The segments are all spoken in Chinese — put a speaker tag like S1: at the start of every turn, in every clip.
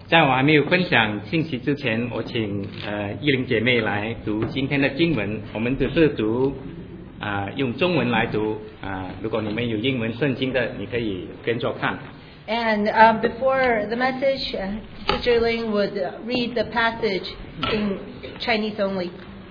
S1: 在我还没有分享信息之前，我请依琳姐妹来读今天的经文。我们只是读用中文来读如果你们有英文圣经的，你可以跟着看。
S2: And before the message, Sister Ling would read the passage in Chinese only.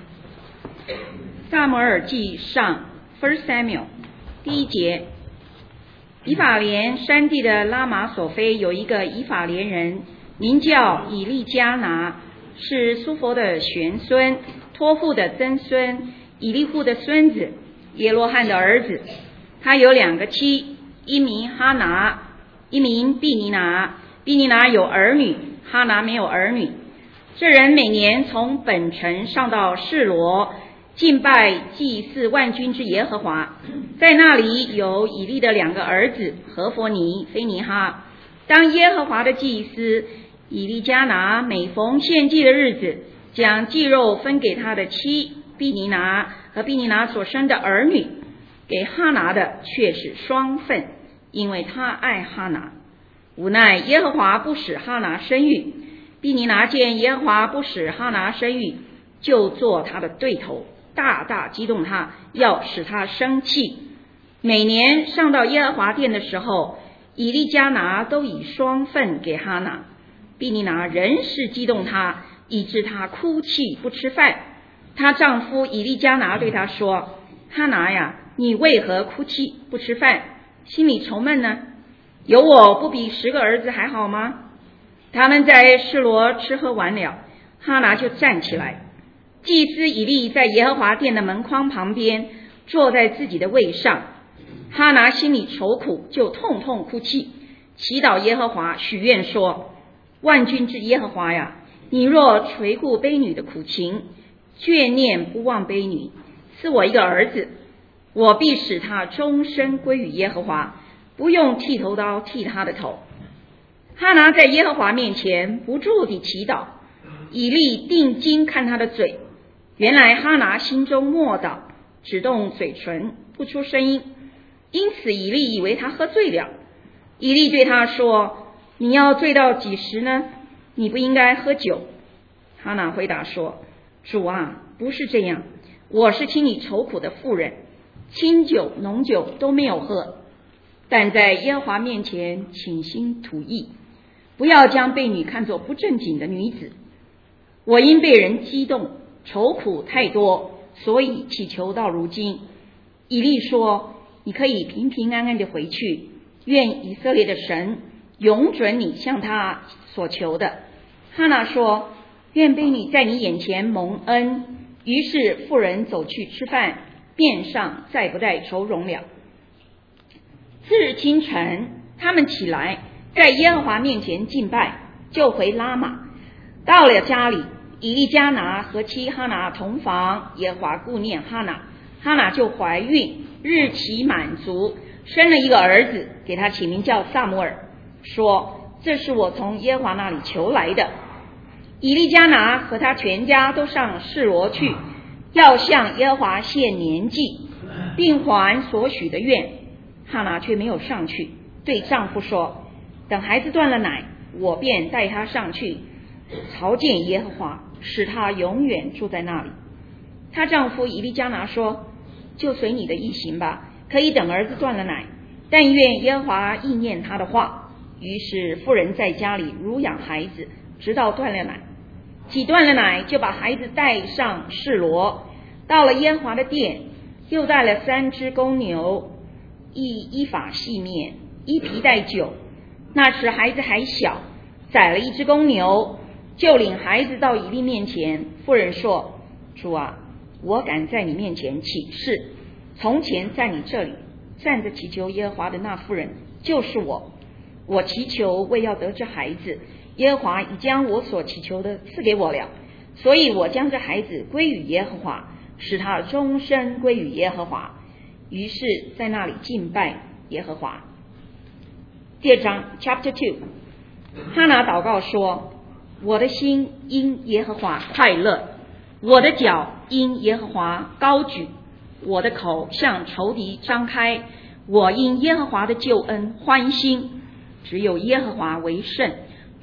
S3: 撒母耳记上 First Samuel 第1节，以法莲山地的拉玛索菲有一个以法莲人，名叫以利加拿，是苏弗的玄孙，托付的曾孙，以利户的孙子，耶罗汉的儿子。他有2个妻，一名哈拿，一名毕尼拿。毕尼拿有儿女，哈拿没有儿女。这人每年从本城上到示罗，敬拜祭祀万军之耶和华。在那里有以利的2个儿子何弗尼、菲尼哈。当耶和华的祭司以利加拿每逢献祭的日子，将祭肉分给他的妻毕尼拿和毕尼拿所生的儿女，给哈拿的却是双份，因为他爱哈拿。无奈耶和华不使哈拿生育，毕尼拿见耶和华不使哈拿生育，就做他的对头，大大激动他，要使他生气。每年上到耶和华殿的时候，以利加拿都以双份给哈拿。毕尼拿仍是激动他，以致他哭泣不吃饭。她丈夫以利加拿对她说：哈拿呀，你为何哭泣不吃饭，心里愁闷呢？有我不比10个儿子还好吗？他们在示罗吃喝完了，哈拿就站起来。祭司以利在耶和华殿的门框旁边坐在自己的位上，哈拿心里愁苦，就痛痛哭泣，祈祷耶和华，许愿说：万军之耶和华呀，你若垂顾婢女的苦情，眷念不忘婢女，赐我一个儿子，我必使他终身归于耶和华，不用剃头刀剃他的头。哈拿在耶和华面前不住地祈祷，以利定睛看他的嘴，原来哈拿心中默祷，只动嘴唇，不出声音，因此以利以为他喝醉了。以利对他说：你要醉到几时呢？你不应该喝酒。哈拿回答说：主啊，不是这样，我是听你愁苦的妇人，清酒浓酒都没有喝，但在耶和华面前倾心吐意，不要将婢女看作不正经的女子。我因被人激动，愁苦太多，所以祈求到如今。以利说：你可以平平安安地回去，愿以色列的神永准你向他所求的。哈拿说：愿婢女在你眼前蒙恩。于是妇人走去吃饭，面上再不带愁容了。次日清晨，他们起来，在耶和华面前敬拜，就回拉玛。到了家里，以利加拿和妻哈拿同房，耶和华顾念哈拿，哈拿就怀孕，日期满足，生了一个儿子，给他起名叫撒母耳，说：这是我从耶和华那里求来的。以利加拿和他全家都上示罗去，要向耶和华献年祭，并还所许的愿。哈拿却没有上去，对丈夫说：等孩子断了奶，我便带他上去朝见耶和华，使他永远住在那里。她丈夫以利加拿说：就随你的意行吧，可以等儿子断了奶，但愿耶和华应验他的话。于是妇人在家里乳养孩子，直到断了奶。挤断了奶，就把孩子带上示罗，到了耶和华的殿，又带了3只公牛，一法细面，一皮带酒。那时孩子还小，宰了1只公牛，就领孩子到以利面前。妇人说：主啊，我敢在你面前起誓，从前在你这里站着祈求耶和华的那妇人就是我。我祈求为要得这孩子，耶和华已将我所祈求的赐给我了，所以我将这孩子归于耶和华，使他终身归于耶和华。于是在那里敬拜耶和华。第2章 Chapter 2。 哈拿祷告说：我的心因耶和华快乐，我的脚因耶和华高举，我的口向仇敌张开，我因耶和华的救恩欢心。只有耶和华为圣，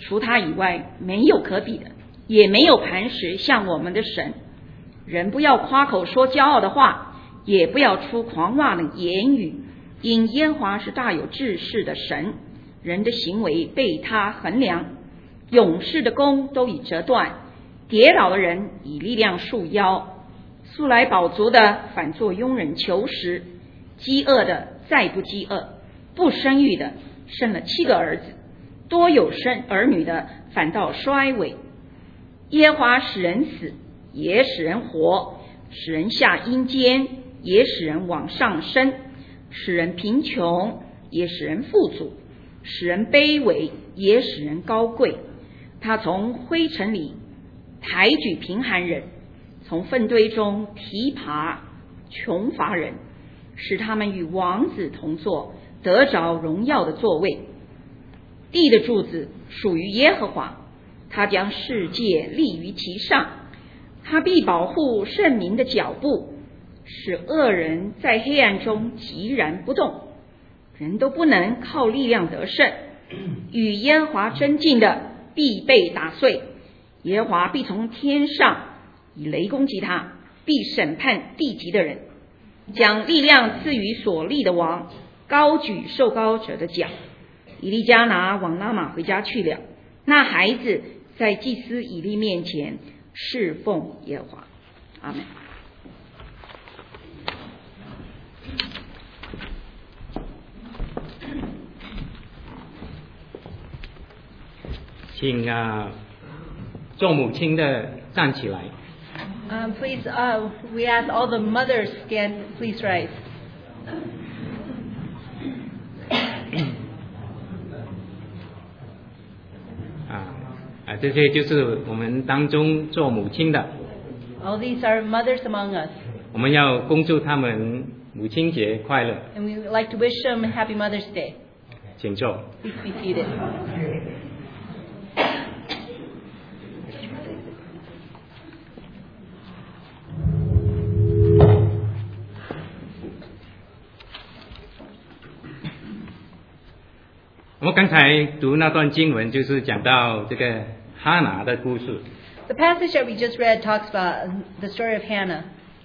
S3: 除他以外没有可比的，也没有磐石像我们的神。人不要夸口说骄傲的话，也不要出狂妄的言语，因耶和华是大有志士的神，人的行为被他衡量。勇士的弓都已折断，跌倒的人以力量束腰，素来饱足的反作庸人求食，饥饿的再不饥饿，不生育的生了7个儿子，多有生儿女的反倒衰微。耶和华使人死，也使人活，使人下阴间，也使人往上升，使人贫穷，也使人富足，使人卑微，也使人高贵。他从灰尘里抬举贫寒人，从粪堆中提拔穷乏人，使他们与王子同坐，得着荣耀的座位。地的柱子属于耶和华，他将世界立于其上，他必保护圣民的脚步，使恶人在黑暗中寂然不动。人都不能靠力量得胜，与耶和华争竞的必被打碎。耶和华必从天上以雷攻击他，必审判地极的人，将力量赐予所立的王，高举受膏者的脚。以利加拿往拉玛回家去了，那孩子在祭司以利面前侍奉耶和华。阿们。
S1: 请做母亲的站起来。
S2: Please, we ask all the mothers stand. Please rise.
S1: 这些就是我们当中做母亲的。
S2: All these are mothers among us.
S1: 我们要恭祝他们母亲节快乐。
S2: And we would like to wish them Happy Mother's Day.
S1: 请坐。
S2: Please be seated.
S1: 我们刚才读那段经文，就是讲到这个哈拿的故事。
S2: The passage that we just read talks about the story of Hannah.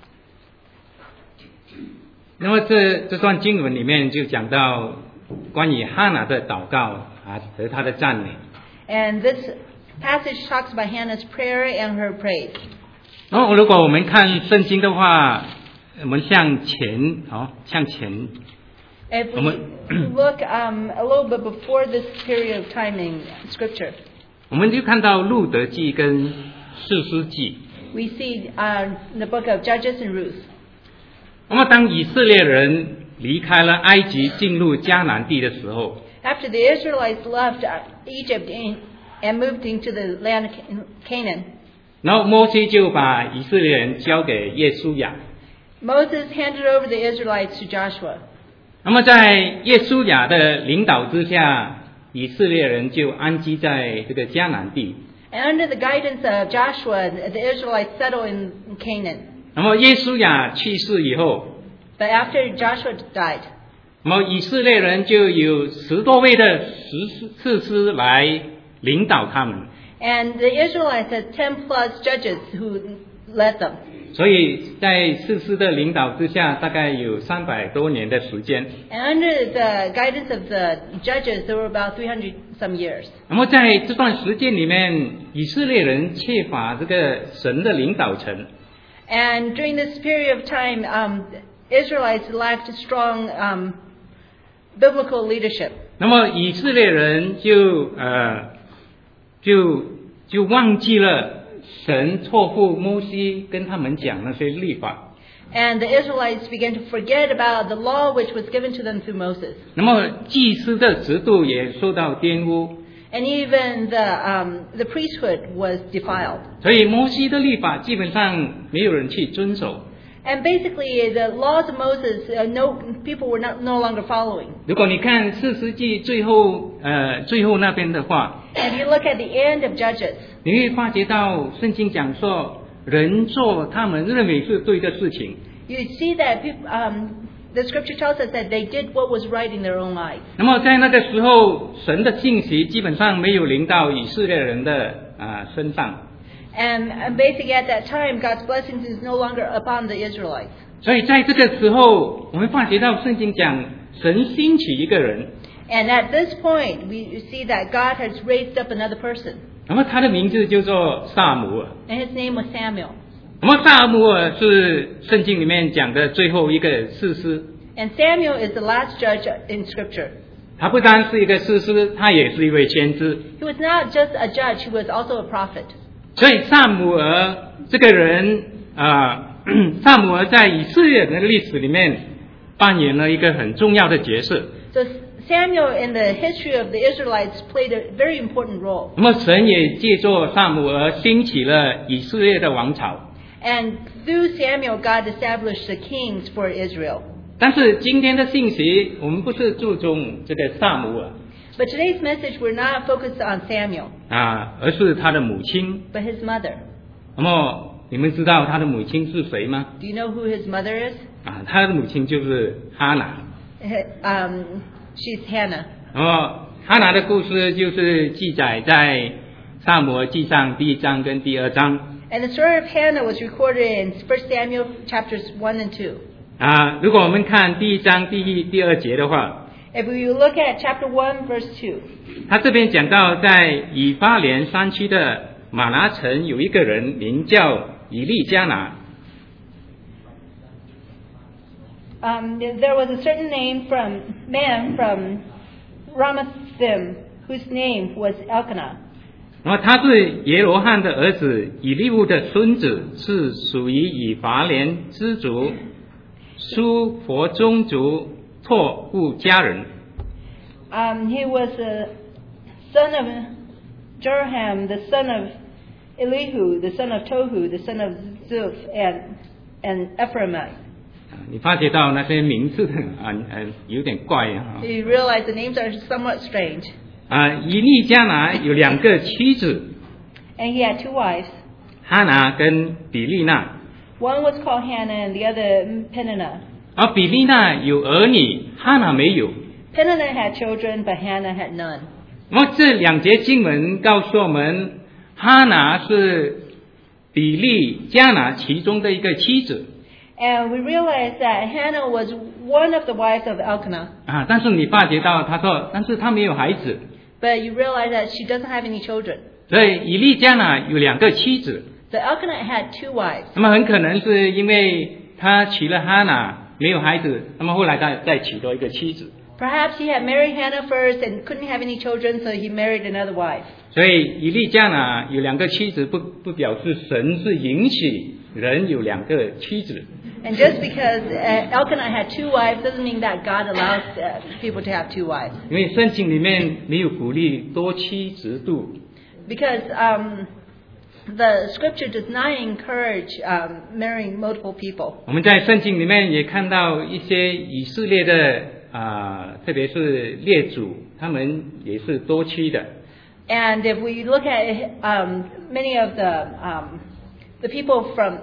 S1: 那么这段经文里面就讲到关于哈拿的祷告和他的赞美。
S2: And this passage talks about Hannah's prayer and her praise.
S1: 然后如果我们看圣经的话，我们向前。
S2: If we look a little bit before this period of time in Scripture,
S1: 我们就看到路德记跟士师记。
S2: we see in the book of Judges and Ruth.
S1: 那么当以色列人离开了埃及进入迦南地的时候，
S2: After the Israelites left Egypt and moved into the land of Canaan,
S1: 然后摩西就把以色列人交给耶稣亚。
S2: Moses handed over the Israelites to Joshua.
S1: 那么在耶稣亚的领导之下，以色列人就安居在这个迦南地。
S2: And under the guidance of Joshua, the Israelites settled in Canaan.
S1: 那么耶稣亚去世以后，
S2: But after Joshua died,
S1: 那么以色列人就有10多位的士师来领导他们。
S2: and the Israelites had 10 plus judges who led them.
S1: 所以在士师的领导之下，大概有300多年的时间。
S2: And under the guidance of the judges, there were about 300 some years.
S1: 那么在这段时间里面，以色列人缺乏这个神的领导层。
S2: And during this period of time, Israelites lacked strong biblical leadership.
S1: 那么以色列人就忘记了神托付摩西跟他们讲那些律法。
S2: And the Israelites began to forget about the law which was given to them through Moses.
S1: 那么祭司的制度也受到玷污，
S2: And even the priesthood was defiled.
S1: 所以摩西的律法基本上没有人去遵守。
S2: And basically, the laws of Moses, people were no longer following.
S1: 如果你看士师记最后那边的话，
S2: And you look at the end of Judges,
S1: 你会发觉到圣经讲说，人做他们认为是对的事情，
S2: you see that the scripture tells us that they did what was right in their own eyes.
S1: 那么在那个时候，神的信息基本上没有临到以色列人的身上，
S2: And basically at that time, God's blessings is no longer upon the Israelites.
S1: 所以在这个时候，我们发觉到圣经讲神兴起一个人，
S2: And at this point, we see that God has raised up another person.
S1: 那么他的名字叫做撒母耳。
S2: And his name was Samuel.
S1: 那么撒母耳是圣经里面讲的最后一个士师，
S2: And Samuel is the last judge in scripture.
S1: 他不单是一个士师，他也是一位先知。
S2: He was not just a judge, he was also a prophet.
S1: 所以撒母耳这个人撒母耳在以色列人的历史里面扮演了一个很重要的角色。
S2: So Samuel in the history of the Israelites played a very important role.
S1: 那么神也借着撒母耳兴起了以色列的王朝。
S2: And through Samuel, God established the kings for Israel.
S1: 但是今天的信息，我们不是注重这个撒母耳
S2: But today's message, we're not focused on Samuel,
S1: 而是他的母亲。
S2: but his mother.
S1: 那么你们知道他的母亲是谁吗？
S2: Do you know who his mother is?
S1: 他的母亲就是哈拿。
S2: She's Hannah.
S1: 那么哈拿的故事就是记载在撒母耳记上第1章跟第2章。
S2: And the story of Hannah was recorded in 1 Samuel chapters 1 and 2.
S1: 如果我们看第1章第2节的话，
S2: If we look at chapter 1, verse 2,
S1: 他这边讲到在以法莲山区的玛拿城有一个人名叫以利加拿。
S2: there was a certain man from Ramathim whose name was Elkanah.
S1: 那么他是耶罗汉的儿子以利乌的孙子，是属于以法莲支族苏佛宗族拓户家人。
S2: He was the son of Jeraham, the son of Elihu, the son of Tohu, the son of Zuph, and Ephraimite.
S1: 你发觉到那些名字有点怪啊。
S2: You realize the names are somewhat strange.
S1: 以利加拿有2个妻子，
S2: And he had 2 wives.
S1: 哈拿跟比利娜。
S2: One was called Hannah and the other Peninnah.
S1: 而比利娜有儿女，哈拿没有。
S2: Peninnah had children, but Hannah had none.
S1: 那么这2节经文告诉我们，哈拿是比利加拿其中的一个妻子。
S2: And we realize that Hannah was one of the wives of Elkanah.
S1: 但是你发觉到他说，但是他没有孩子。
S2: But you realize that she doesn't have any children.
S1: 所以以利加拿有2个妻子。
S2: So Elkanah had 2 wives.
S1: 那么很可能是因为他娶了哈拿没有孩子，那么后来再娶多一个妻子。
S2: Perhaps he had married Hannah first and couldn't have any children, so he married another wife.
S1: 所以以利加拿有2个妻子，不表示神是允许人有2个妻子。
S2: And just because Elkanah had 2 wives doesn't mean that God allows people to have 2 wives.
S1: 因为圣经里面没有鼓励多妻制度。
S2: Because the scripture does not encourage marrying multiple people.
S1: 我们在圣经里面也看到一些以色列的特别是列祖，他们也是多妻的。
S2: And if we look at many of the people from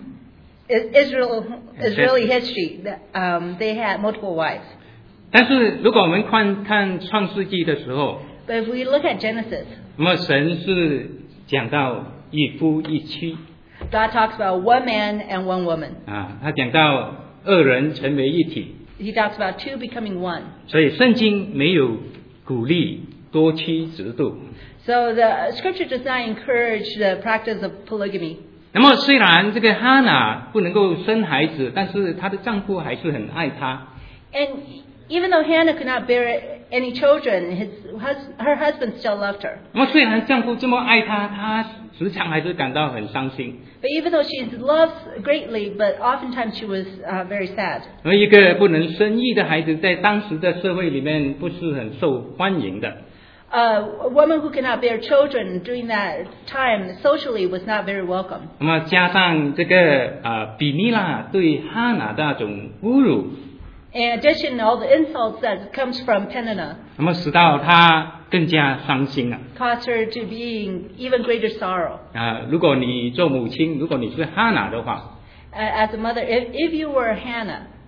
S2: Israeli history, they had multiple wives.
S1: 但是如果我们看创世纪的时候，
S2: But if we look at Genesis,
S1: 那么神是讲到一夫一妻
S2: God talks about 1 man and 1 woman.
S1: 他讲到2人成为一体，
S2: He talks about 2 becoming 1.
S1: 所以圣经没有鼓励多妻制度。
S2: So the scripture does not encourage the practice of polygamy.
S1: 那么虽然这个哈拿不能够生孩子，但是她的丈夫还是很爱她。
S2: And even though Hannah could not bear any children, her husband still loved her.
S1: 那么虽然丈夫这么爱她，她时常还是感到很伤心。
S2: But even though she loves greatly, but oftentimes she was very sad.
S1: 而一个不能生育的孩子，在当时的社会里面不是很受欢迎的。
S2: A woman who cannot bear children during that time socially was not very welcome.
S1: 那么加上这个比尼拉对哈拿的那种侮辱，
S2: In addition, all the insults that comes from Peninnah
S1: 那么使到她更加伤心了。
S2: caused her to be in even greater sorrow.
S1: 如果你做母亲，如果你是哈拿的话，
S2: As a mother, if you were Hannah,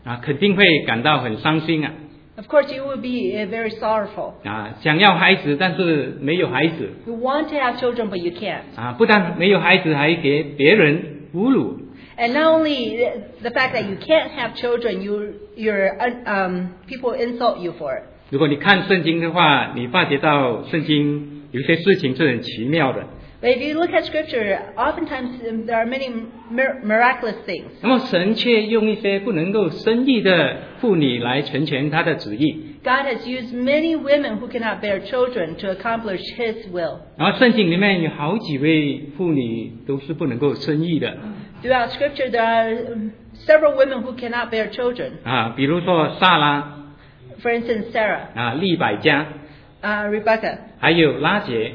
S1: 肯定会感到很伤心啊。
S2: Of course, you would be very sorrowful.
S1: 想要孩子，但是没有孩子
S2: You want to have children, but you can't.
S1: 不但没有孩子，还给别人侮辱
S2: And not only the fact that you can't have children, people insult you for it.
S1: 如果你看圣经的话，你发觉到圣经有些事情是很奇妙的。
S2: But if you look at Scripture, oftentimes there are many miraculous things.
S1: 那么神却用一些不能够生育的妇女来成全他的旨意。
S2: God has used many women who cannot bear children to accomplish His will.
S1: 然后圣经里面有好几位妇女都是不能够生育的
S2: Throughout Scripture, there are several women who cannot bear children.
S1: 比如说撒拉
S2: For instance, Sarah,
S1: 利百加，
S2: Rebecca,
S1: 还有拉结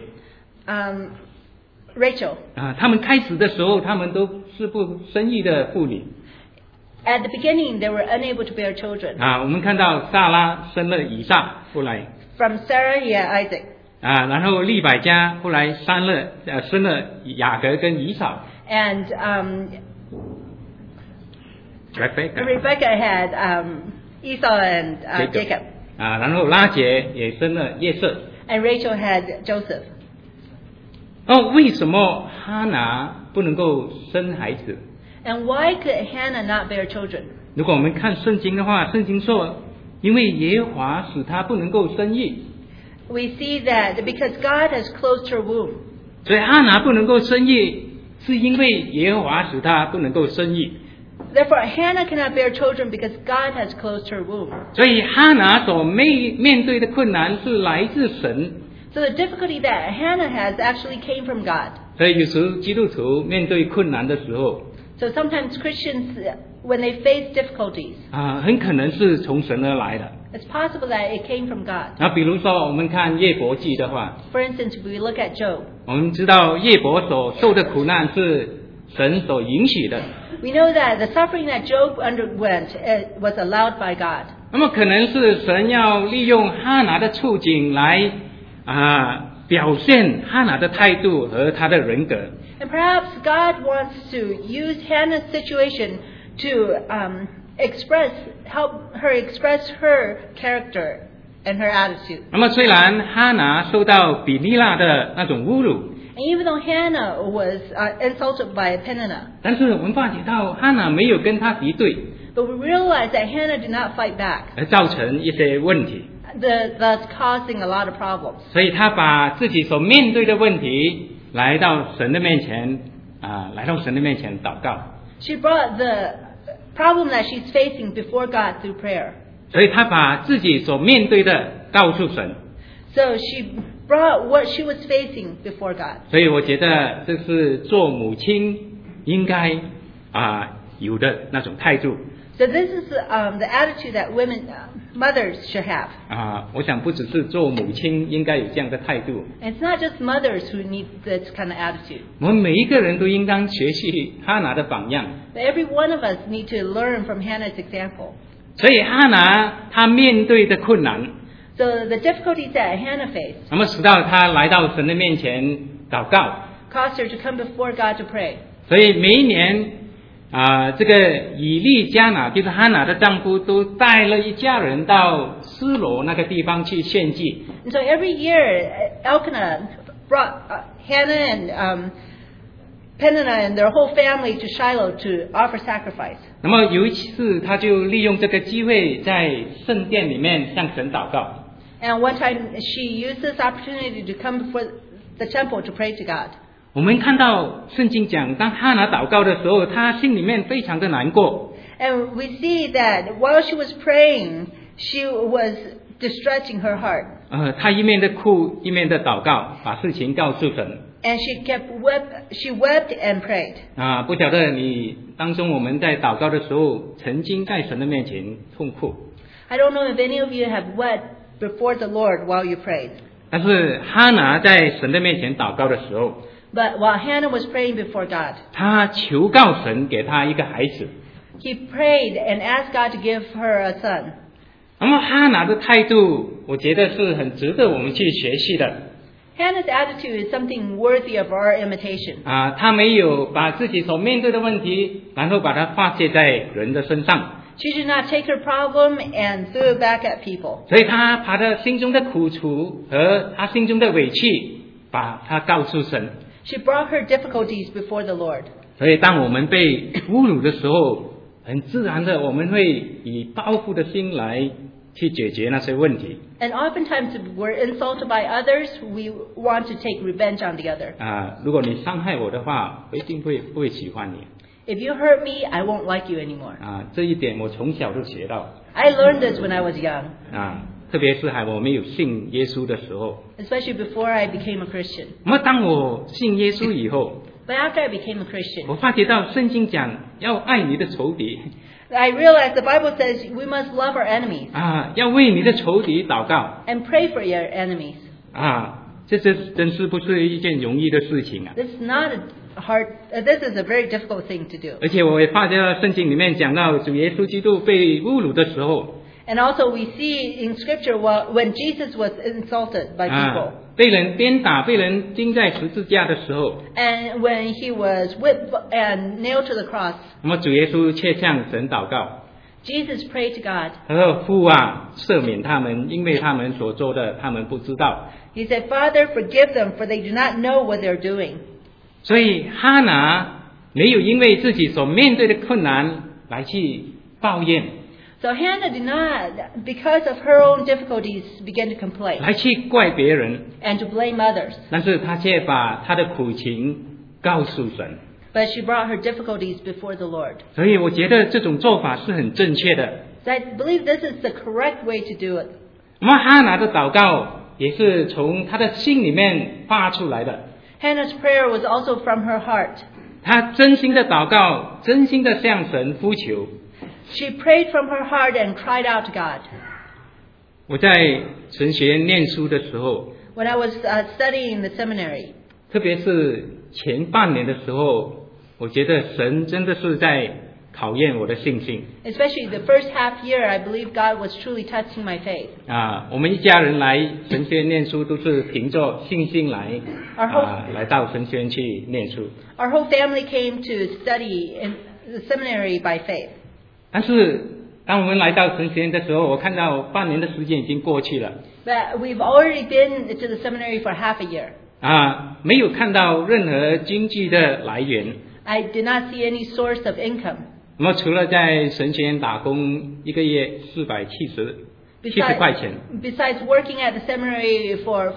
S2: Rachel.
S1: 他们开始的时候，他们都是不生育的妇女
S2: At the beginning, they were unable to bear children.
S1: 我们看到撒拉生了以撒，后来
S2: From Sarah, he had Isaac.
S1: 然后利百加后来生了雅各跟以扫
S2: And
S1: Rebecca
S2: Rebecca had Esau and Jacob.
S1: 然后拉结也生了约瑟。
S2: And Rachel had Joseph.
S1: 为什么哈拿不能够生孩子？
S2: And why could Hannah not bear children?
S1: 如果我们看圣经的话，圣经说，因为耶和华使她不能够生育，
S2: We see that because God has closed her womb.
S1: 所以哈拿不能够生育，是因为耶和华使她不能够生育。
S2: Therefore, Hannah cannot bear children because God has closed her womb.
S1: 所以哈拿所面对的困难是来自神。
S2: So the difficulty that Hannah has actually came from God.
S1: 所以有时基督徒面对困难的时候，
S2: So sometimes Christians, when they face difficulties,
S1: 很可能是从神而来的。
S2: it's possible that it came from God.
S1: 比如说我们看约伯记的话，
S2: For instance, if we look at Job,
S1: 我们知道约伯所受的苦难是神所允许的。
S2: we know that the suffering that Job underwent was allowed by God.
S1: 那么可能是神要利用哈拿的处境来表现哈拿的态度和他的人格。
S2: And perhaps God wants to use Hannah's situation to help her express her character and her attitude.
S1: 那么虽然哈拿受到比利拉的那种侮辱，
S2: And even though Hannah was insulted by Peninnah,
S1: 但是我们发觉到哈拿没有跟他敌对，
S2: but we realize that Hannah did not fight back,
S1: 而造成一些问题。
S2: thus causing a lot of problems.
S1: 所以他把自己所面对的问题来到神的面前祷告。
S2: She brought the problem that she's facing before God through prayer.
S1: 所以他把自己所面对的告诉神。
S2: So she brought what she was facing before God.
S1: 所以我觉得这是做母亲应该有的那种态度。
S2: So this is the attitude that mothers should have.
S1: 我想不只是做母亲应该有这样的态度，
S2: And it's not just mothers who need this kind of attitude.
S1: 我们每一个人都应当学习哈拿的榜样。
S2: But every one of us need to learn from Hannah's example.
S1: 所以哈拿他面对的困难，
S2: So the difficulties that Hannah faced
S1: 那么使到他来到神的面前祷告。
S2: caused her to come before God to pray.
S1: 所以每一年这个以利加拿就是哈拿的丈夫都带了一家人到示罗那个地方去献祭。
S2: And so every year, Elkanah brought Hannah and Peninnah and their whole family to Shiloh to offer sacrifice.
S1: 那么有一次，他就利用这个机会在圣殿里面向神祷告。
S2: And one time she used this opportunity to come before the temple to pray to God.
S1: 我们看到圣经讲，当哈拿祷告的时候，他心里面非常的难过。
S2: And we see that while she was praying, she was distressing her heart.
S1: 他一面的哭，一面的祷告，把事情告诉神。
S2: And she wept and prayed.
S1: 不晓得你当中我们在祷告的时候，曾经在神的面前痛哭。
S2: I don't know if any of you have wept before the Lord while you prayed.
S1: 但是哈拿在神的面前祷告的时候，
S2: But while Hannah was praying before God,
S1: 他求告神给他一个孩子。
S2: he prayed and asked God to give her a son.
S1: 那么哈拿的态度，我觉得是很值得我们去学习的。
S2: Hannah's attitude is something worthy of our imitation.
S1: 他没有把自己所面对的问题，然后把它发泄在人的身上。
S2: She did not take her problem and threw it back at people.
S1: 所以他把他心中的苦楚和他心中的委屈，把他告诉神。
S2: She brought her difficulties before the Lord.
S1: 所以当我们被侮辱的时候，很自然的我们会以报复的心来去解决那些问题。
S2: And oftentimes if we're insulted by others, we want to take revenge on the other.
S1: 如果你伤害我的话，我一定不会喜欢你。
S2: If you hurt me, I won't like you anymore.
S1: 这一点我从小就学到。
S2: I learned this when I was young.
S1: 特别是我没有信耶稣的时候。
S2: Especially before I became a Christian.
S1: 那么当我信耶稣以后，
S2: But after I became a Christian,
S1: 我发觉到圣经讲要爱你的仇敌。
S2: I realized the Bible says we must love our enemies.
S1: 要为你的仇敌祷告。
S2: And pray for your enemies.
S1: 这真是不是一件容易的事情啊。
S2: This is not a hard. This is a very difficult thing to do.
S1: 而且我也发觉到圣经里面讲到主耶稣基督被侮辱的时候。
S2: And also we see in Scripture when Jesus was insulted by people.
S1: 被人鞭打，被人钉在十字架的时候。
S2: And when he was whipped and nailed to the cross.
S1: 那么主耶稣却向神祷告。
S2: Jesus prayed to God.
S1: 他说：“父啊，赦免他们，因为他们所做的，他们不知道。”
S2: He said, Father, forgive them, for they do not know what they're doing.
S1: 所以哈拿没有因为自己所面对的困难来去抱怨。
S2: So Hannah did not, because of her own difficulties, begin to complain.
S1: 来去怪别人。
S2: And to blame others.
S1: 但是她却把她的苦情告诉神。
S2: But she brought her difficulties before the Lord.
S1: 所以我觉得这种做法是很正确的。
S2: So I believe this is the correct way to do it.
S1: 那么哈拿的祷告也是从她的心里面发出来的。
S2: Hannah's prayer was also from her heart.
S1: 她真心的祷告，真心的向神呼求。
S2: She prayed from her heart and cried out to God.
S1: 我在神学院念书的时候
S2: When I was studying in the seminary.
S1: 特别是前半年的时候，我觉得神真的是在考验我的信心。
S2: Especially the first half year, I believe God was truly testing my faith.
S1: 我们一家人来神学院念书都是凭着信心来来到神学院去念书。
S2: Our whole family came to study in the seminary by faith.
S1: 但是当我们来到神学院的时候，我看到半年的时间已经过去了。
S2: But we've already been to the seminary for half a year.
S1: 没有看到任何经济的来源。
S2: I did not see any source of income.
S1: 那么除了在神学院打工，一个月470块钱。
S2: Besides working at the seminary for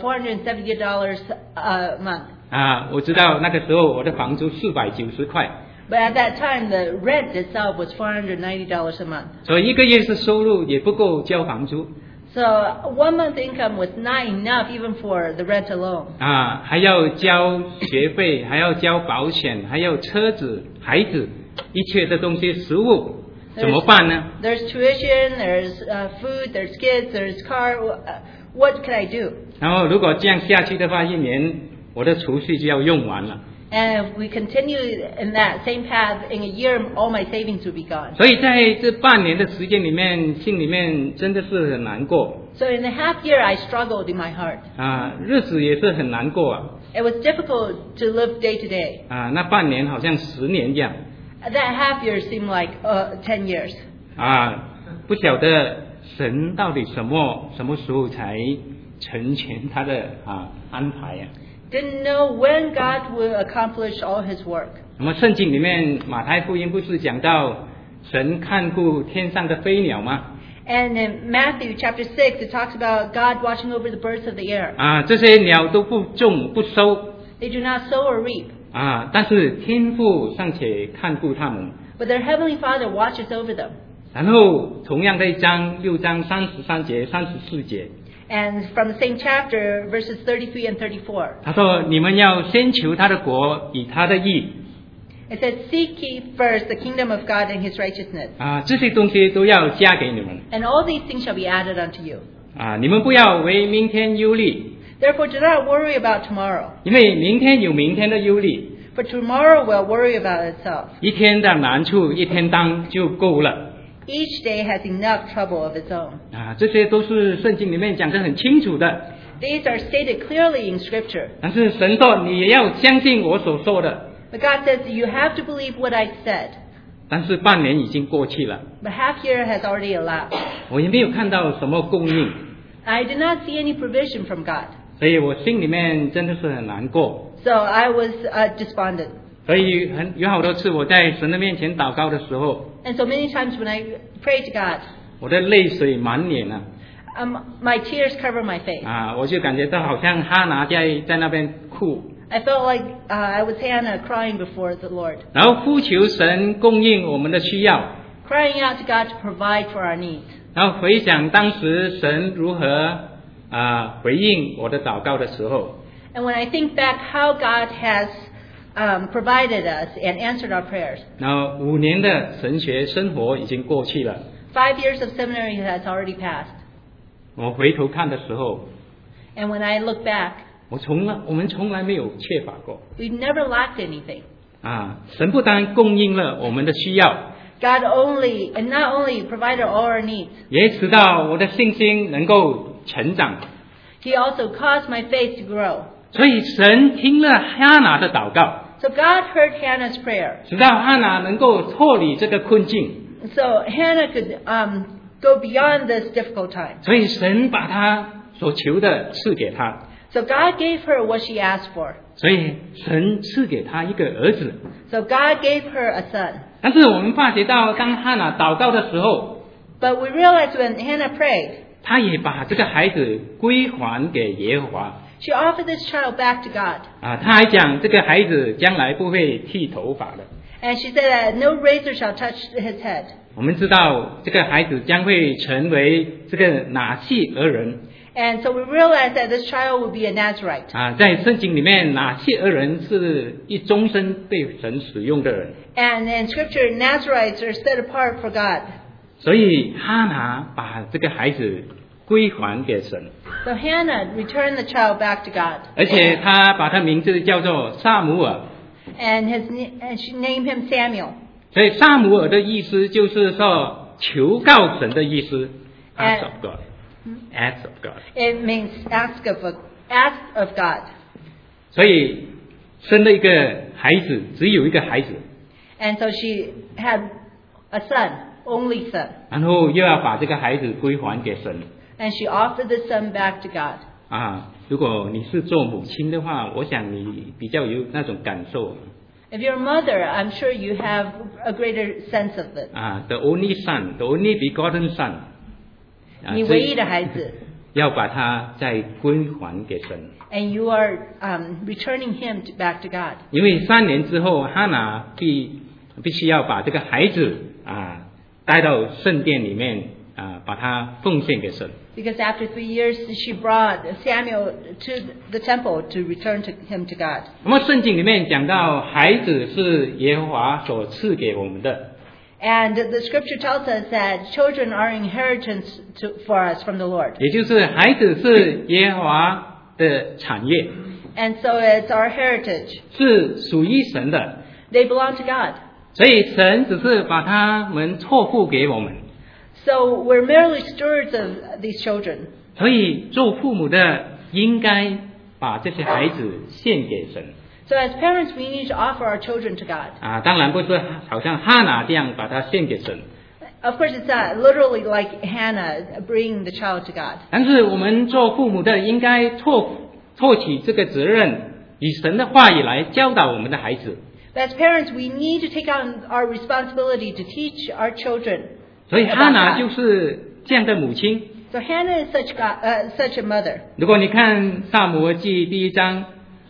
S2: $470 a month.
S1: 我知道那个时候我的房租490块。
S2: But at that time, the rent itself was $490 a month.
S1: 所以一个月是收入也不够交房租。
S2: So 1 month income was not enough even for the rent alone.
S1: 还要交学费，还要交保险，还有车子、孩子，一切的东西，食物，怎么办呢？
S2: There's tuition, there's food, there's kids, there's car. What can I do?
S1: 然后如果这样下去的话，一年我的储蓄就要用完了。
S2: And if we continue in that same path, in a year, all my savings would be gone.
S1: 所以在这半年的时间里面，心里面真的是很难过。
S2: So in the half year, I struggled in my heart.
S1: 日子也是很难过啊。
S2: It was difficult to live day to day.
S1: 那半年好像10年一样。
S2: That half year seemed like 10 years.
S1: 不晓得神到底什么时候才成全他的安排啊。
S2: Didn't know when God would accomplish all His work.
S1: 那么圣经里面马太福音不是讲到神看顾天上的飞鸟吗？
S2: And in Matthew chapter 6, it talks about God watching over the birds of the air.
S1: 这些鸟都不种不收。
S2: They do not sow or reap.
S1: 但是天父尚且看顾他们。
S2: But their heavenly Father watches over them.
S1: 然后同样的一章6章33节34节。
S2: And from the same chapter, verses 33 and 34.
S1: 他说：“你们要先求他的国与他的义。”
S2: It says, "Seek ye first the kingdom of God and His righteousness."
S1: 这些东西都要加给你们。
S2: And all these things shall be added unto you.
S1: 你们不要为明天忧虑。
S2: Therefore, do not worry about tomorrow.
S1: 因为明天有明天的忧虑。
S2: For tomorrow will worry about itself.
S1: 一天的难处一天当就够了。
S2: Each day has enough trouble of its own.
S1: 这些都是圣经里面讲得很清楚的。
S2: These are stated clearly in Scripture.
S1: 但是神说你也要相信我所说的。
S2: But God says, you have to believe what I said.
S1: 但是半年已经过去了，
S2: but half year has already elapsed.
S1: 我也没有看到什么供应，
S2: I did not see any provision from God.
S1: 所以我心里面真的是很难过。
S2: So I was despondent.
S1: 所以有好多次我在神的面前祷告的时候，
S2: And so many times when I pray to God,
S1: 我的泪水满脸啊，
S2: my tears cover my face.
S1: 我就感觉到好像哈拿在那边哭，
S2: I felt like I was Hannah crying before the Lord,
S1: 然后呼求神供应我们的需要，
S2: crying out to God to provide for our needs.
S1: 然后回想当时神如何回应我的祷告的时候，
S2: And when I think back how God has provided us and answered our prayers,
S1: 然后5年的神学生活已经过去了，
S2: 5 years of seminary has already passed.
S1: 我回头看的时候，
S2: And when I look back,
S1: 我们从来没有缺乏过
S2: we've never lacked anything.
S1: 神不但供应了我们的需要，
S2: God not only provided all our needs,
S1: 也使到我的信心能够成长。
S2: He also caused my faith to grow.
S1: 所以神听了哈拿的祷告，
S2: So God heard Hannah's prayer.
S1: 使到哈拿能够脱离这个困境。
S2: So Hannah could go beyond this difficult time.
S1: 所以神把他所求的赐给他，
S2: So God gave her what she asked for.
S1: 所以神赐给他一个儿子。
S2: So God gave her a son.
S1: 但是我们发觉到，当哈拿祷告的时候，
S2: But we realized when Hannah prayed,
S1: 他也把这个孩子归还给耶和华。
S2: she offered this child back to God.
S1: 他还讲这个孩子将来不会剃头发的。
S2: And she said that no razor shall touch his head.
S1: 我们知道这个孩子将会成为这个拿细尔人。
S2: And so we realized that this child would be a Nazarite.
S1: 在圣经里面，拿细尔人是一终身被神使用的人。
S2: And in Scripture, Nazarites are set apart for God.
S1: 所以哈拿把这个孩子归还给神，
S2: So Hannah returned the child back to God.
S1: 而且他把他名字叫做撒母耳。
S2: And she named him Samuel.
S1: 所以撒母耳的意思就是说求告神的意思 ，ask of God，ask of God。
S2: It means ask of God.
S1: 所以生了一个孩子，只有一个孩子，
S2: And so she had a son, only son.
S1: 然后又要把这个孩子归还给神。
S2: And she offered the son back to God.
S1: 如果你是做母亲的话，我想你比较有那种感受。
S2: If you're a mother, I'm sure you have a greater sense of it.
S1: The only son, the only begotten son，
S2: 你唯一的孩子，
S1: 要把他再归还给神。
S2: and you are returning him back to God.
S1: 因为3年之后，哈拿必须要把这个孩子带到圣殿里面把他奉献给神。
S2: Because after 3 years, she brought Samuel to the temple to return him to God.
S1: 那么圣经里面讲到，孩子是耶和华所赐给我们的。
S2: And the Scripture tells us that children are inheritance for us from the Lord.
S1: 也就是孩子是耶和华的产业，
S2: And so it's our heritage.
S1: 是属于神的。
S2: They belong to God.
S1: 所以神只是把他们托付给我们。
S2: So we're merely stewards of these children.
S1: 所以做父母的应该把这些孩子献给神。
S2: So as parents, we need to offer our children to God.
S1: 当然不是好像哈拿这样把他献给神。
S2: Of course, it's not literally like Hannah bringing the child to God.
S1: 但是我们做父母的应该托起这个责任，以神的话语来教导我们的孩子。
S2: But as parents, we need to take on our responsibility to teach our children.
S1: 所以哈拿就是这样的母亲。
S2: So Hannah is such a mother.
S1: 如果你看撒母耳记1章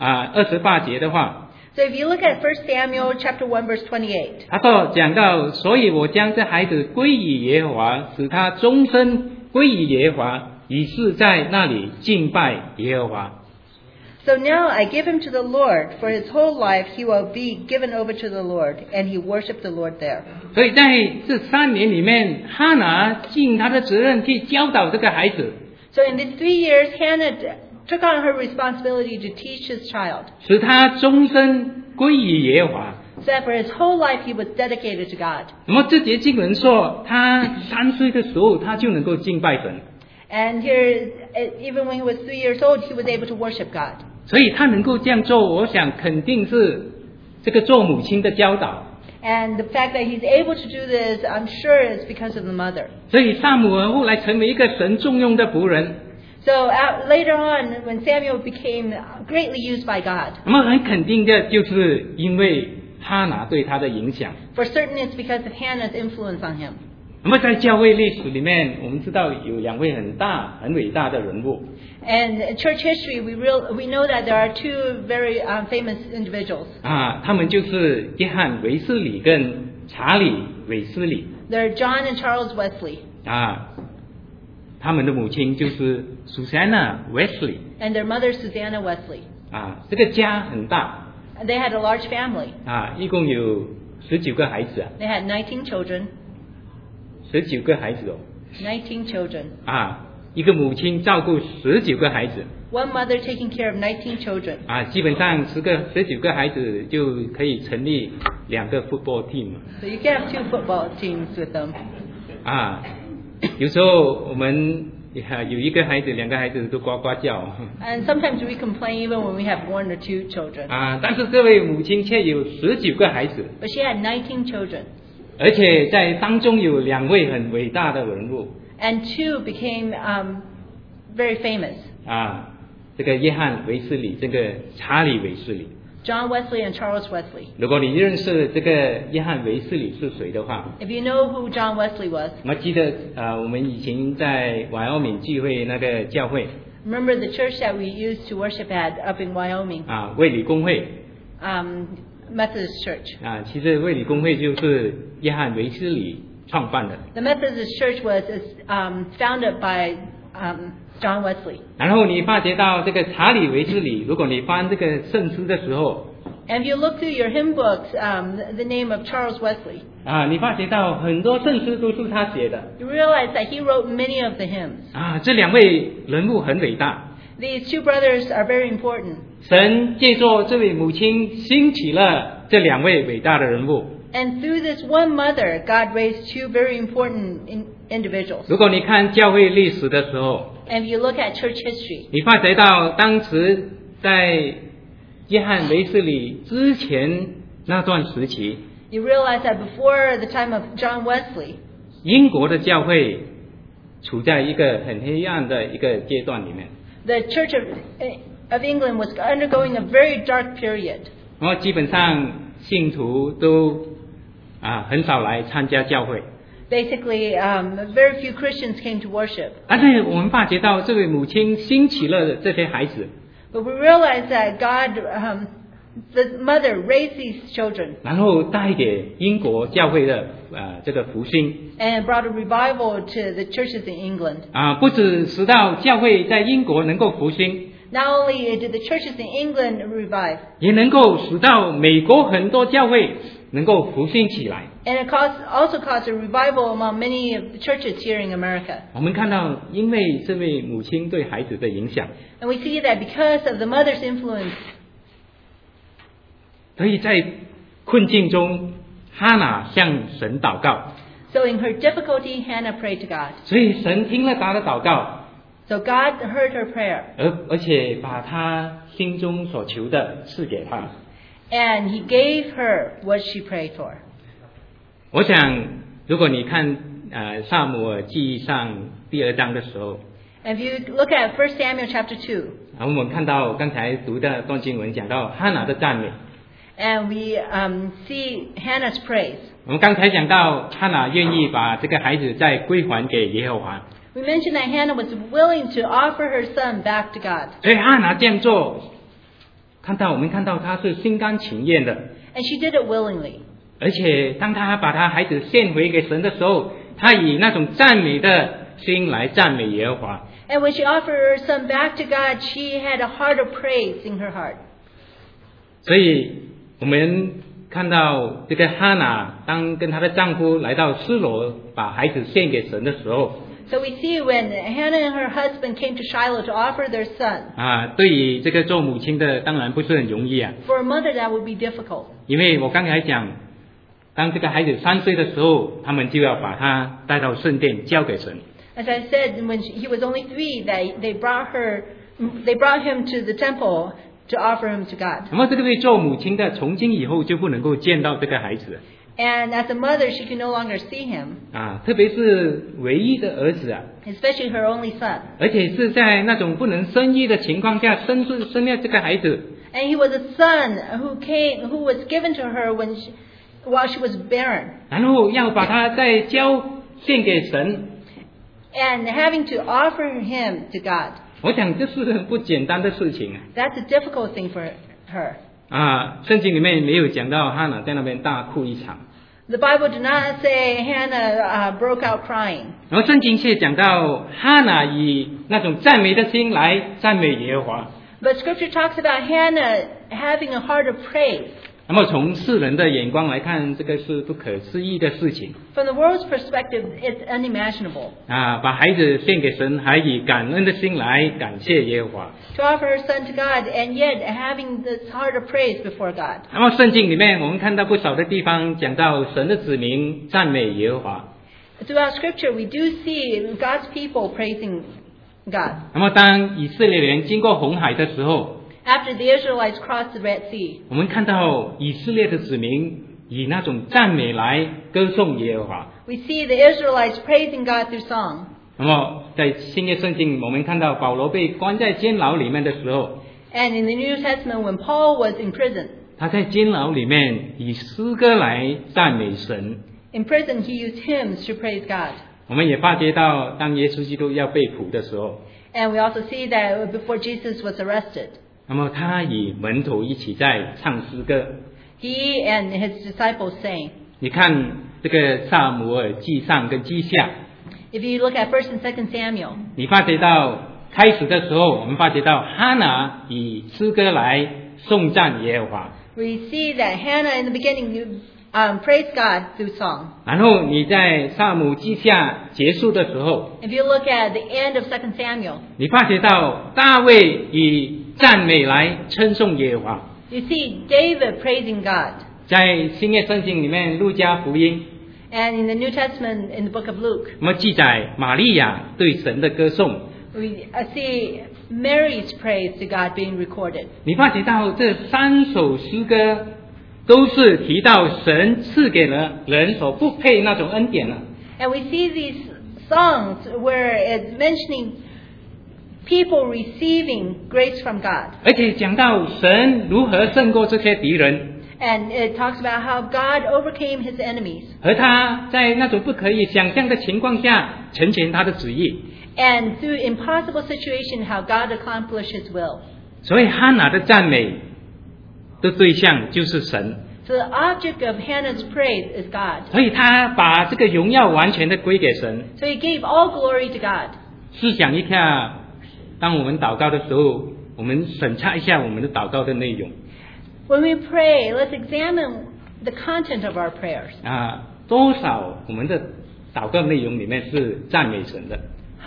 S1: 28节的话，
S2: So if you look at 1 Samuel chapter 1 verse 28,
S1: 他说讲到，所以我将这孩子归于耶和华，使他终身归于耶和华，以是在那里敬拜耶和华。
S2: so now I give him to the Lord, for his whole life he will be given over to the Lord, and he worshiped the Lord there.
S1: 所以在这3年里面，哈拿尽他的责任去教导这个孩子，
S2: So in these 3 years, Hannah took on her responsibility to teach his child,
S1: 使他终身归于耶和华。
S2: so that for his whole life he was dedicated to God.
S1: 那么这节经文说，他3岁的时候，他就能够敬拜神，
S2: And here, even when he was 3 years old, he was able to worship God.
S1: 所以他能够这样做，我想肯定是这个做母亲的教导。
S2: And the fact that he's able to do this, I'm sure is because of the mother.
S1: 所以撒母耳后来成为一个神重用的仆人。
S2: So later on, when Samuel became greatly used by God,
S1: 那么很肯定的就是因为哈拿对他的影响。
S2: for certain it's because of Hannah's influence on him.
S1: 那么在教会历史里面，我们知道有2位很伟大的人物。
S2: And in church history, we know that there are two very famous individuals.
S1: 他们就是约翰卫斯理跟查理卫斯理。
S2: They're John and Charles Wesley.
S1: 他们的母亲就是 Susanna Wesley。
S2: And their mother, Susanna Wesley.
S1: 这个家很大。
S2: They had a large family.
S1: 一共有19个孩子。
S2: They had 19 children.
S1: 19个孩子哦。
S2: 19 children.
S1: 一个母亲照顾19个孩子。
S2: One mother taking care of 19 children.
S1: 基本上19个孩子就可以成立2个 football team。
S2: So you can have 2 football teams with them.
S1: 有时候我们有1个孩子2个孩子都呱呱叫。
S2: And sometimes we complain even when we have 1 or 2 children.
S1: 但是这位母亲却有19个孩子。
S2: But she had 19 children.
S1: 而且在当中有2位很伟大的人物。
S2: And 2 became very famous.
S1: 这个约翰卫斯理，这个查理卫斯理。
S2: John Wesley and Charles Wesley.
S1: 如果你认识这个约翰卫斯理是谁的话，
S2: If you know who John Wesley was,
S1: 我记得我们以前在Wyoming聚会那个教会。
S2: remember the church that we used to worship at up in Wyoming,
S1: 卫理公会。
S2: Methodist Church.
S1: 其实卫理公会就是约翰卫斯理创办的。
S2: The Methodist Church was founded by John Wesley.
S1: 然后你发觉到这个查理卫斯理，如果你翻这个圣诗的时候，
S2: And if you look through your hymn books, the name of Charles Wesley,
S1: 你发觉到很多圣诗都是他写的。
S2: you realize that he wrote many of the hymns.
S1: 这2位人物很伟大。
S2: These 2 brothers are very important.
S1: 神借着这位母亲兴起了这2位伟大的人物。
S2: And through this one mother, God raised 2 very important individuals.
S1: 如果你看教会历史的时候，
S2: And if you look at church history,
S1: 你发觉到当时在约翰卫斯理之前那段时期，
S2: you realize that before the time of John Wesley,
S1: 英国的教会处在一个很黑暗的一个阶段里面。
S2: the Church of England was undergoing a very dark period.
S1: 然后基本上信徒都很少来参加教会。
S2: Basically, very few Christians came to worship.
S1: 但是我们发觉到这位母亲兴起了这些孩子，
S2: But we realize that God, the mother raised these children
S1: 然后带给英国教会的这个复兴。
S2: and brought a revival to the churches in England.
S1: 不只使到教会在英国能够复兴，
S2: Not only did the churches in England revive,
S1: 也能够使到美国很多教会能够复兴起来。
S2: and it also caused a revival among many of the churches here in America.
S1: 我们看到，因为这位母亲对孩子的影响，
S2: And we see that because of the mother's influence,
S1: 所以在困境中，哈拿向神祷告，
S2: so in her difficulty, Hannah prayed to God.
S1: 所以神听了他的祷告，
S2: So God heard her prayer,
S1: 而且把他心中所求的赐给他。
S2: and He gave her what she prayed for.
S1: 我想，如果你看撒母耳记上第2章的时候，
S2: And if you look at 1 Samuel chapter 2,
S1: 我们看到刚才读的段经文讲到哈拿的赞美。
S2: and we see Hannah's praise.
S1: 我们刚才讲到哈拿愿意把这个孩子再归还给耶和华，
S2: We mentioned that Hannah was willing to offer her son back to God.
S1: 所以哈拿这样做，我们看到他是心甘情愿的。
S2: And she did it willingly.
S1: 而且当他把他孩子献回给神的时候，他以那种赞美的心来赞美耶和华。
S2: And when she offered her son back to God, she had a heart of praise in her heart.
S1: 所以我们看到这个哈拿当跟她的丈夫来到示罗把孩子献给神的时候，
S2: So we see when Hannah and her husband came to Shiloh to offer their son.
S1: 对于这个做母亲的当然不是很容易啊，
S2: For a mother, that would be difficult.
S1: 因为我刚才讲，当这个孩子3岁的时候，他们就要把他带到圣殿交给神。
S2: As I said, when he was only 3, they brought him to the temple to offer him to God.
S1: 那么这个对做母亲的从今以后就不能够见到这个孩子。
S2: And as a mother, she could no longer see him,
S1: 特别是唯一的儿子啊，
S2: especially her only son.
S1: 而且是在那种不能生育的情况下生了这个孩子，
S2: And he was a son who was given to her while she was barren.
S1: 然后要把他再献给神，
S2: And having to offer him to God.
S1: 我想这是很不简单的事情
S2: That's a difficult thing for her.
S1: 圣经里面没有讲到哈拿在那边大哭一场，
S2: The Bible did not say Hannah broke out crying.
S1: 然后圣经却讲到哈拿以那种赞美的心来赞美耶和华。
S2: But Scripture talks about Hannah having a heart of praise.
S1: 那么从世人的眼光来看，这个是不可思议的事情
S2: From the world's perspective, it's unimaginable.
S1: 把孩子献给神，还以感恩的心来感谢耶和华。
S2: To offer her son to God, and yet having this heart of praise before God.
S1: 那么圣经里面我们看到不少的地方讲到神的子民赞美耶和华。
S2: Throughout Scripture, we do see God's people praising God.
S1: 那么当以色列人经过红海的时候，
S2: After the Israelites crossed the Red Sea,
S1: 我们看到以色列的子民以那种赞美来歌颂耶和华。
S2: we see the Israelites praising God through song.
S1: 那么在新约圣经，我们看到保罗被关在监牢里面的时候，
S2: And in the New Testament, when Paul was in prison,
S1: 他在监牢里面以诗歌来赞美神。
S2: in prison he used hymns to praise God.
S1: 我们也发觉到，当耶稣基督要被捕的时候，
S2: And we also see that before Jesus was arrested,
S1: 那么他与门徒一起在唱诗歌。
S2: he and his disciples sang.
S1: 你看这个撒母耳记上跟记下，
S2: If you look at 1st and 2nd Samuel,
S1: 你发觉到开始的时候，我们发觉到哈拿以诗歌来颂赞耶和华。
S2: we see that Hannah in the beginning praised God through song.
S1: 然后你在撒母记下结束的时候，
S2: If you look at the end of 2nd Samuel,
S1: 你发觉到大卫以赞美来称颂耶和华。
S2: you see David praising God.
S1: 在新约圣经里面，路加福音，
S2: And in the New Testament, in the book of Luke,
S1: 我们记载玛利亚对神的歌颂。
S2: we see Mary's praise to God being recorded.
S1: 你发觉到这三首诗歌都是提到神赐给了人所不配那种恩典了。
S2: And we see these songs where it's mentioning people receiving grace from God.
S1: 而且讲到神如何胜过这些敌人，
S2: And it talks about how God overcame his enemies.
S1: 和他在那种不可以想象的情况下成全他的旨意。
S2: And through impossible situation, how God accomplished his will.
S1: 所以哈拿的赞美的对象就是神，
S2: So the object of Hannah's praise is God.
S1: 所以他把这个荣耀完全的归给神。
S2: So he gave all glory to God.
S1: 试想一下，当我们祷告的时候，我们审查一下我们的祷告的内容。
S2: When we pray, let's examine the content of our prayers.
S1: 多少我们的祷告内容里面是赞美神的？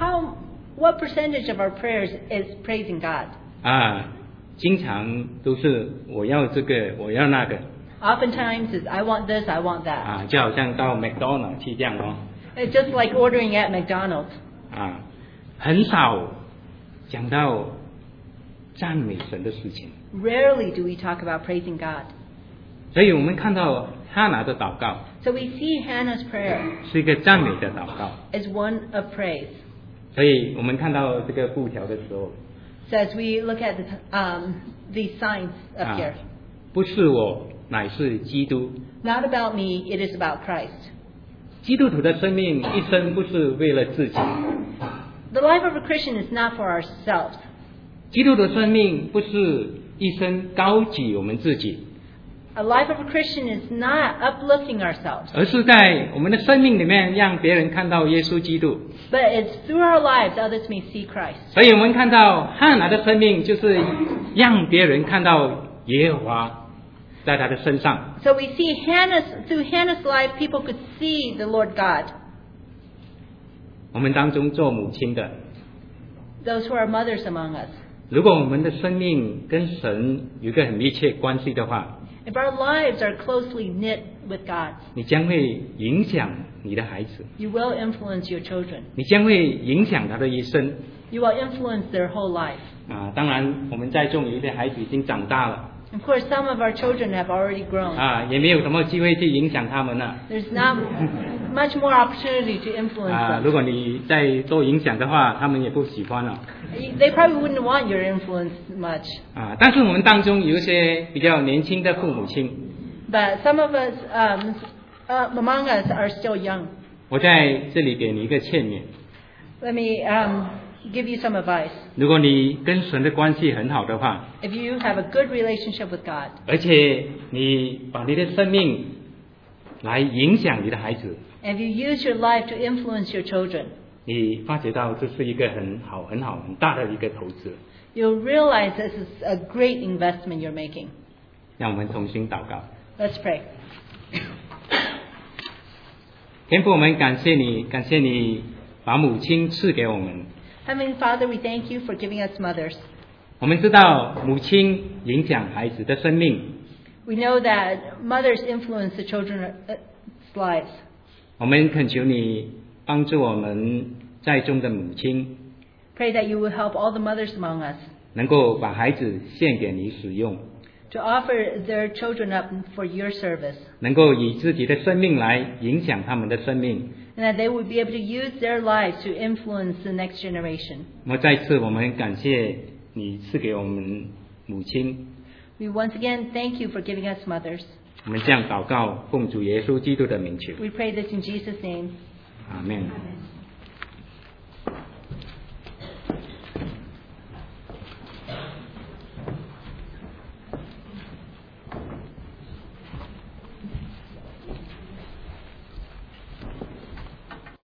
S2: What percentage of our prayers is praising God?
S1: 经常都是我要这个，我要那个。
S2: Oftentimes is I want this, I want that.
S1: 就好像到 McDonald 去这样哦。
S2: It's just like ordering at McDonald's.
S1: 很少讲到赞美神的事情。
S2: Rarely do we talk about praising God.
S1: 所以我们看到哈拿的祷告
S2: So we see Hannah's prayer
S1: 是一个赞美的祷告。
S2: as one of praise.
S1: 所以我们看到这个布条的时候，
S2: So as we look at these signs up here,
S1: 不是我，乃是基督。
S2: not about me, it is about Christ.
S1: 基督徒的生命一生不是为了自己，
S2: The life of a Christian is not for ourselves.
S1: 基督徒的生命不是一生高举我们自己，
S2: A life of a Christian is not uplifting ourselves,
S1: 而是在我们的生命里面让别人看到耶稣基督。
S2: but it's through our lives others may see Christ.
S1: 所以我们看到哈拿的生命就是让别人看到耶和华在他的身上。
S2: So we see through Hannah's life, people could see the Lord God.
S1: 我们当中做母亲的，
S2: Those who are mothers among us.
S1: 如果我们的生命跟神有一个很密切关系的话，
S2: If our lives are closely knit with God's,
S1: 你将会影响你的孩子，
S2: you will influence your children.
S1: 你将会影响他的一生。
S2: You will influence their whole life.
S1: 当然我们在座有一些孩子已经长大了，
S2: Of course, some of our children have already grown.
S1: 也没有什么机会去影响他们了。
S2: There's not much more opportunity to influence
S1: 如
S2: them.
S1: 果你再多影响的话，他们也不喜欢了。
S2: They probably wouldn't want your influence much.
S1: 但是我们当中有一些比较年轻的父母亲，
S2: But some of us, among us, are still young.
S1: 我在这里给你一个劝勉。
S2: Let me give you some advice.
S1: 如果你跟神的关系很好的话，
S2: If you have a good relationship with God,
S1: 而且你把你的生命来影响你的孩子，
S2: if you use your life to influence your children,
S1: 你发觉到这是一个很大的一个投资。
S2: you'll realize this is a great investment you're making.
S1: 让我们重新祷告。
S2: Let's pray.
S1: 天父，我们感谢你把母亲赐给我们。
S2: Heavenly Father, we thank you for giving us mothers.
S1: 我们知道母亲影响孩子的生命，
S2: We know that mothers influence the children's lives.
S1: 我们恳求你帮助我们在中的母亲，
S2: Pray that you will help all the mothers among us
S1: 能够把孩子献给你使用，
S2: to offer their children up for your service,
S1: 能够以自己的生命来影响他们的生命。
S2: and that they would be able to use their lives to influence the next generation.
S1: 再次我们感谢你赐给我们母亲，
S2: We once again thank you for giving us mothers.
S1: 我们这样祷告，奉主耶稣基督的名求，
S2: We pray this in Jesus' name.
S1: 阿门。